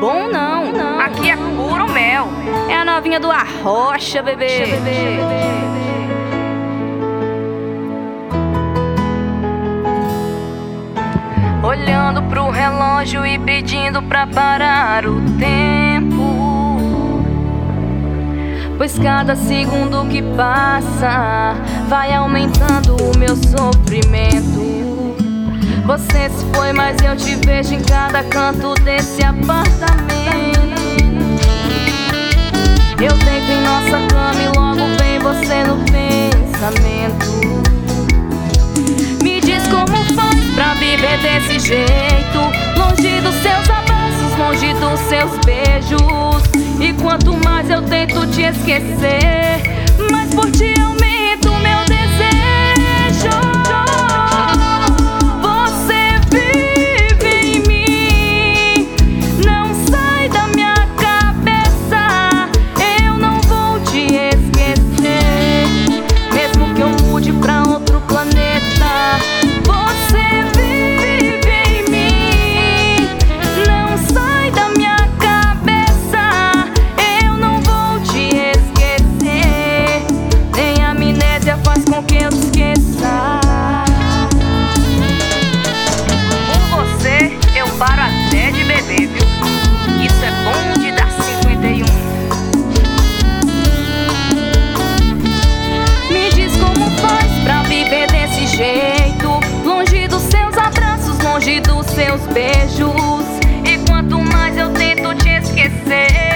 bom não. Aqui é puro mel. É a novinha do Arrocha, bebê. Olhando pro relógio e pedindo pra parar o tempo, pois cada segundo que passa vai aumentando o meu sofrimento. Você se foi, mas eu te vejo em cada canto desse apartamento. Eu deito em nossa cama e logo vem você no pensamento. Me diz como faz pra viver desse jeito, longe dos seus abraços, longe dos seus beijos. E quanto mais eu tento te esquecer, mais por ti aumenta o meu desejo. Você vive em mim, não sai da minha cabeça. Eu não vou te esquecer, mesmo que eu mude pra outro planeta. Você vive em mim, não sai da minha cabeça. Eu não vou te esquecer, nem a amnésia faz com que eu te esqueça. Com você eu paro até de beber, viu? Isso é bom de dar 51. Me diz como faz pra viver desse jeito, longe dos seus abraços, longe dos seus beijos. E quanto mais eu tento te esquecer,